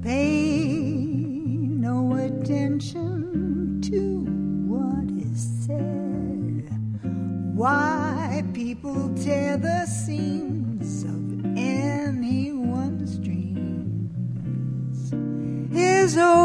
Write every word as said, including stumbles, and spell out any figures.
Pay no attention to what is said. Why people tear the seams of anyone's dreams is over.